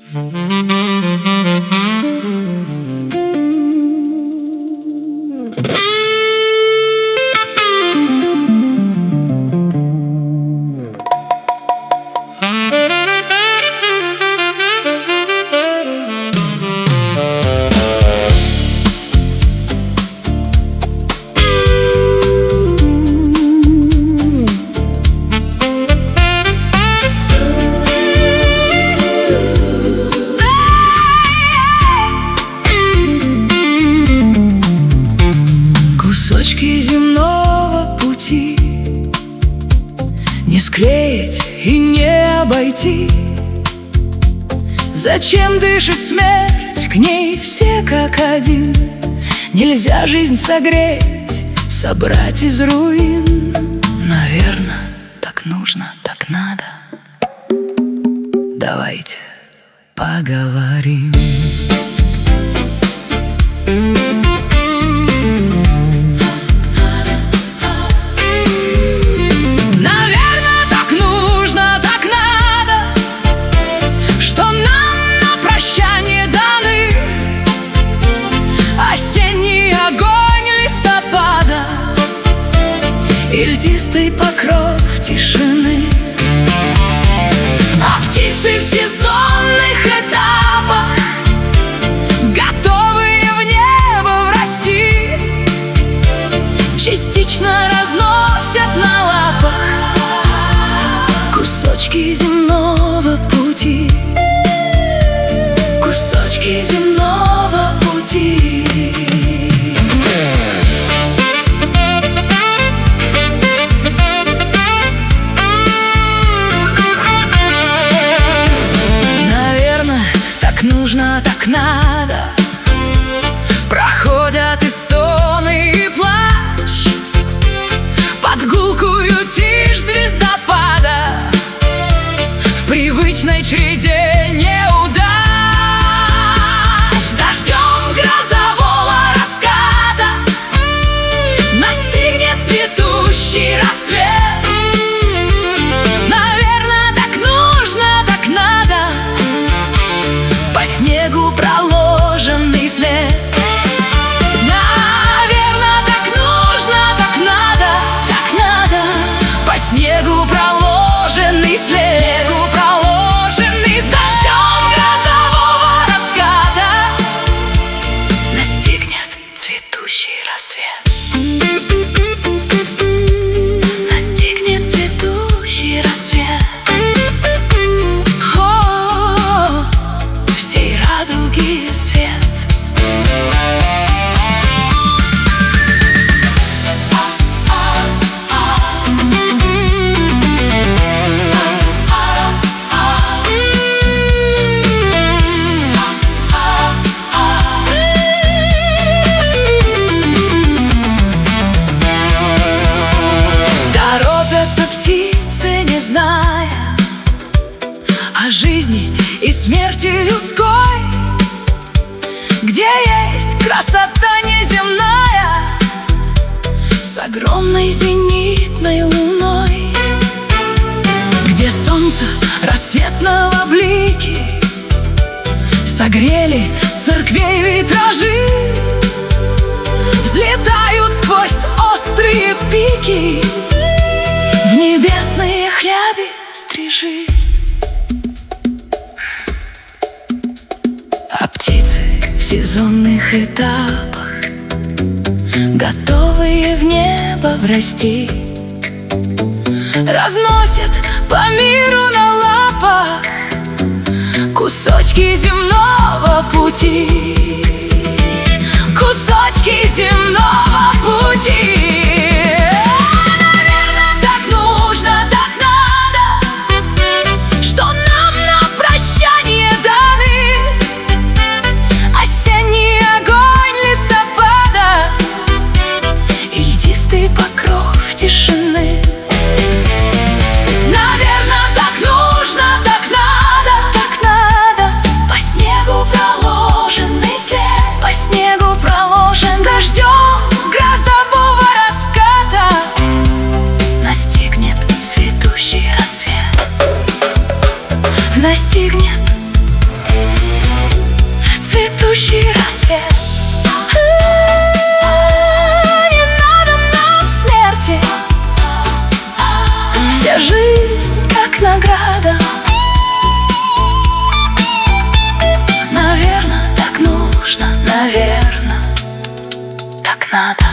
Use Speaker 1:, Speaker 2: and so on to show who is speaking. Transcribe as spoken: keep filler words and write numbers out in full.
Speaker 1: Кусочки земного пути не склеить и не обойти. Зачем дышит смерть, к ней все как один. Нельзя жизнь согреть, собрать из руин. Наверно, так нужно, так надо. Давайте поговорим. И льдистый покров тишины. А птицы в сезонных этапах, готовые в небо врасти, частично разносят на лапах кусочки земного пути. Кусочки земного пути. Нужно, так надо. Проходят и стоны, и плач под гулкую тишь звездопада в привычной череде неудач. С дождем грозового раската настигнет цветущий рассвет. Снегу проложенный след. Наверно, так нужно, так надо, так надо. По снегу проложенный след. Снегу проложенный с дождем грозового раската настигнет цветущий рассвет. Настигнет цветущий рассвет. Радуги свет. Торопятся птицы, не зная о жизни и смерти людской, где есть красота неземная с огромной зенитной луной, где солнце рассветного блики согрели церквей витражи, взлетают сквозь острые пики в небесные хляби стрижи. А птицы в сезонных этапах, готовые в небо врасти, разносят по миру на лапах кусочки земного пути. Кусочки земного пути. Покров тишины. Наверно, так нужно, так надо, так надо. По снегу проложенный след. По снегу проложен с дождем грозового раската настигнет цветущий рассвет. Настигнет цветущий рассвет. Не надо нам смерти, вся жизнь как награда. Наверно, так нужно, наверно, так надо.